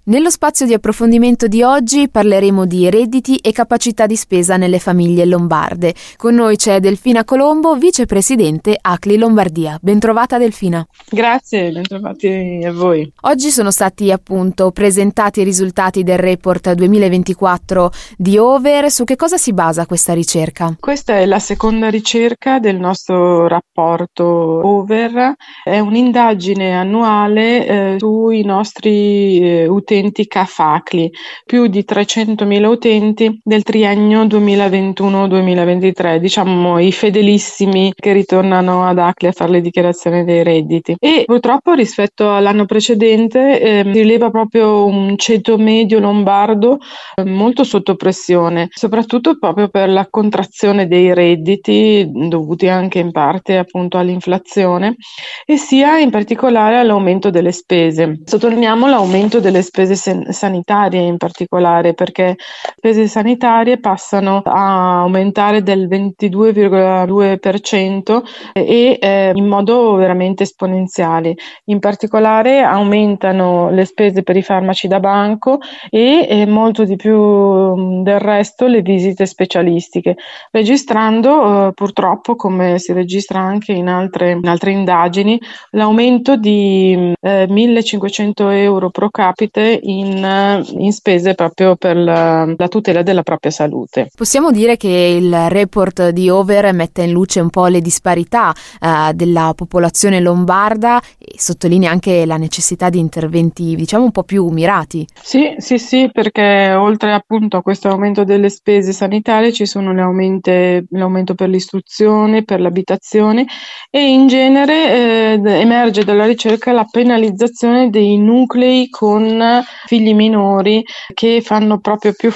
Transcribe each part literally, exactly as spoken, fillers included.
Nello spazio di approfondimento di oggi parleremo di redditi e capacità di spesa nelle famiglie lombarde. Con noi c'è Delfina Colombo, vicepresidente A C L I Lombardia. Bentrovata Delfina. Grazie, bentrovati a voi. Oggi sono stati appunto presentati i risultati del report duemilaventiquattro di Over. Su che cosa si basa questa ricerca? Questa è la seconda ricerca del nostro rapporto Over. È un'indagine annuale eh, sui nostri eh, utenti K F A C L I, più di trecentomila utenti del triennio duemilaventuno duemilaventitré, diciamo i fedelissimi che ritornano ad A C L I a fare le dichiarazioni dei redditi. E purtroppo rispetto all'anno precedente eh, si rileva proprio un ceto medio lombardo eh, molto sotto pressione, soprattutto proprio per la contrazione dei redditi dovuti anche in parte appunto all'inflazione e sia in particolare all'aumento delle spese. Sottolineiamo l'aumento delle spese sanitarie in particolare, perché spese sanitarie passano a aumentare del ventidue virgola due per cento e eh, in modo veramente esponenziale. In particolare aumentano le spese per i farmaci da banco e eh, molto di più del resto le visite specialistiche, registrando eh, purtroppo, come si registra anche in altre, in altre indagini, l'aumento di eh, millecinquecento euro pro capite In, in spese proprio per la, la tutela della propria salute. Possiamo dire che il report di Over mette in luce un po' le disparità eh, della popolazione lombarda e sottolinea anche la necessità di interventi, diciamo, un po' più mirati. Sì, sì, sì, perché oltre appunto a questo aumento delle spese sanitarie ci sono le aumente, l'aumento per l'istruzione, per l'abitazione e in genere eh, emerge dalla ricerca la penalizzazione dei nuclei con figli minori che fanno proprio più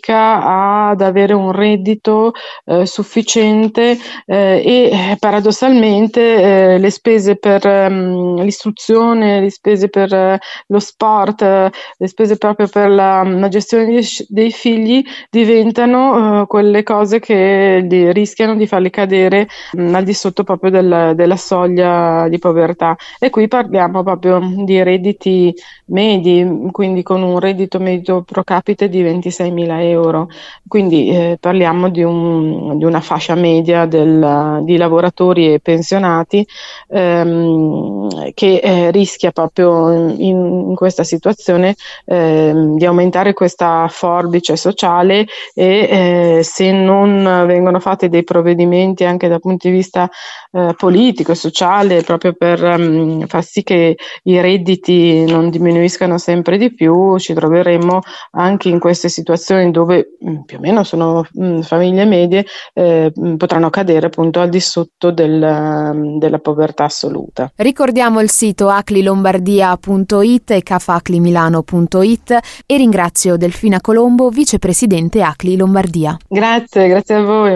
fatica ad avere un reddito eh, sufficiente eh, e paradossalmente eh, le spese per um, l'istruzione, le spese per uh, lo sport, uh, le spese proprio per la, la gestione dei, dei figli diventano uh, quelle cose che li, rischiano di farli cadere um, al di sotto proprio del, della soglia di povertà. E qui parliamo proprio di redditi medi, quindi con un reddito medio pro capite di ventiseimila euro, quindi eh, parliamo di, un, di una fascia media del, di lavoratori e pensionati ehm, che eh, rischia proprio in, in questa situazione eh, di aumentare questa forbice sociale e eh, se non vengono fatti dei provvedimenti anche dal punto di vista eh, politico e sociale proprio per um, far sì che i redditi non diminuiscano sempre di più, ci troveremo anche in queste situazioni dove mh, più o meno sono mh, famiglie medie eh, mh, potranno cadere appunto al di sotto del, uh, della povertà assoluta. Ricordiamo il sito a c l i lombardia punto i t e k f a c l i milano punto i t e ringrazio Delfina Colombo, vicepresidente A C L I Lombardia. Grazie, grazie a voi.